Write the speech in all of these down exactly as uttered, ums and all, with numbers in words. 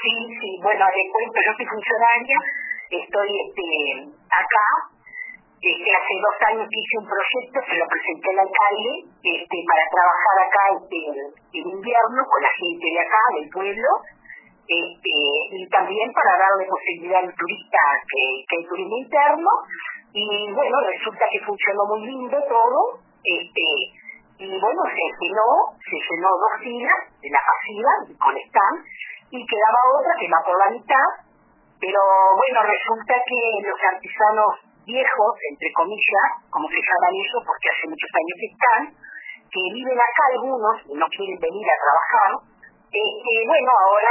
Sí, sí, bueno, le cuento, yo soy funcionaria, estoy este, acá, este, hace dos años que hice un proyecto, se lo presenté al alcalde, este, para trabajar acá este, en invierno con la gente de acá, del pueblo, este, y también para darle posibilidad al turista que, que hay turismo interno, y bueno, resulta que funcionó muy lindo todo, este, y bueno, se llenó, se llenó dos filas de la pasiva con stand, y quedaba otra que va por la mitad, pero bueno, resulta que los artesanos viejos, entre comillas, como se llaman ellos, porque hace muchos años que están, que viven acá algunos y no quieren venir a trabajar, este, bueno, ahora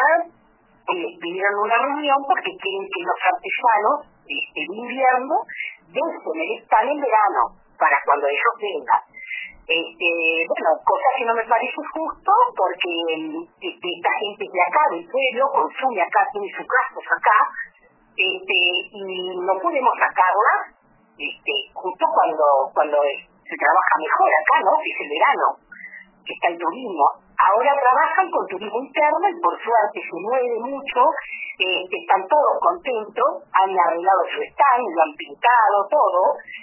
eh, vinieron a una reunión porque quieren que los artesanos este, de invierno dejen el stand en verano, para cuando ellos vengan. Este, bueno, cosa que no me parece justo porque este, esta gente de acá, del pueblo, consume acá, tiene sus gastos acá, este, y no podemos sacarla este, justo cuando cuando se trabaja mejor acá, ¿no? Que es el verano, que está el turismo. Ahora trabajan con turismo interno y por suerte se mueve mucho, este, están todos contentos, han arreglado su stand, lo han pintado, todo,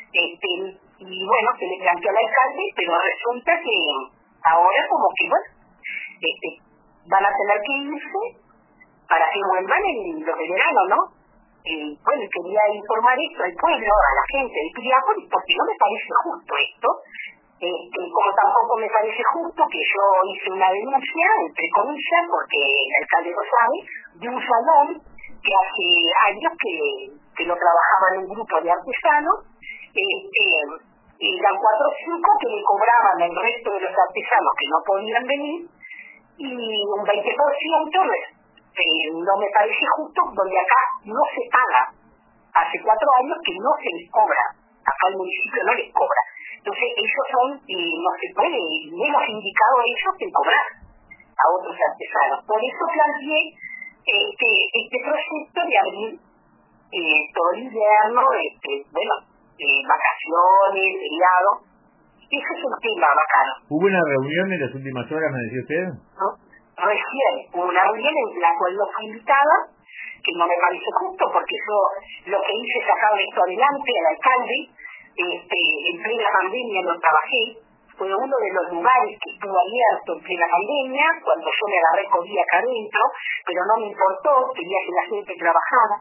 este, y bueno, se le planteó al alcalde, pero resulta que ahora como que, bueno, este, van a tener que irse para que vuelvan en los de verano, ¿no? Eh, bueno, quería informar esto al pueblo, a la gente de Piriápolis, porque no me parece justo esto, este, como tampoco me parece justo que yo hice una denuncia, entre comillas, porque el alcalde lo sabe, de un salón que hace años que, que lo trabajaba en un grupo de artesanos, este, y eran cuatro o cinco que le cobraban el resto de los artesanos que no podían venir, y un veinte por ciento eh, no me parece justo, donde acá no se paga. Hace cuatro años que no se les cobra, acá el municipio no les cobra. Entonces ellos son, eh, no se puede, menos indicado a ellos que cobrar a otros artesanos. Por eso planteé este, este proyecto de abrir eh, todo el invierno, este, bueno, eh, vacaciones, feriados. Ese es un tema bacano. ¿Hubo una reunión en las últimas horas, me decía usted? ¿No? Recién hubo una reunión en la cual no fui invitada, que no me parece justo, porque yo lo que hice es sacar esto adelante al alcalde, este, en plena pandemia lo trabajé, fue uno de los lugares que estuvo abierto en plena pandemia, cuando yo me agarré COVID acá adentro, pero no me importó, quería que la gente trabajara.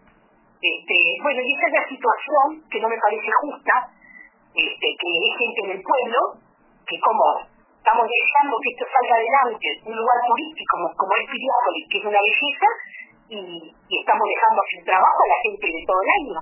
Este, bueno, y esa es la situación que no me parece justa, este, que hay gente en el pueblo, que como estamos dejando que esto salga adelante, un lugar turístico como, como es Piriápolis, que es una belleza, y, y estamos dejando sin trabajo a la gente de todo el año.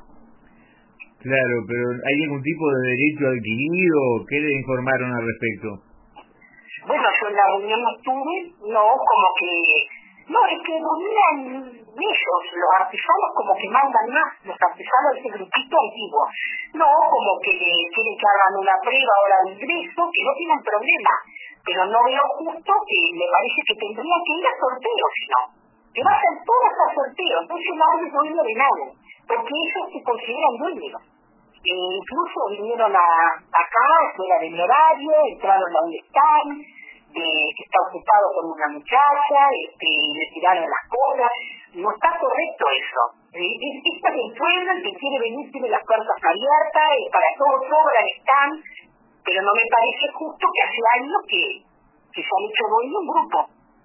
Claro, pero ¿hay algún tipo de derecho adquirido? ¿Qué le informaron al respecto? Bueno, yo en la reunión no estuve, no, como que... No, es que dominan ellos, los artesanos como que mandan más, los artesanos de ese grupito antiguo. No, como que quieren que hagan una prueba ahora de ingreso, que no tienen problema, pero no veo justo que me parece que tendría que ir a sorteo, si no. Que vayan todas a sorteo, entonces no es dueño de nada, porque ellos se consideran dueños. E incluso vinieron a, acá, fuera del horario, entraron a un stand, de, que está ocupado con una muchacha, este, y le tiraron las cosas. No está correcto eso. Eh, es, es para el pueblo, el que quiere venir tiene las puertas abiertas, es para todos, sobran, están, pero no me parece justo que hace años que, que se han hecho dueño un grupo.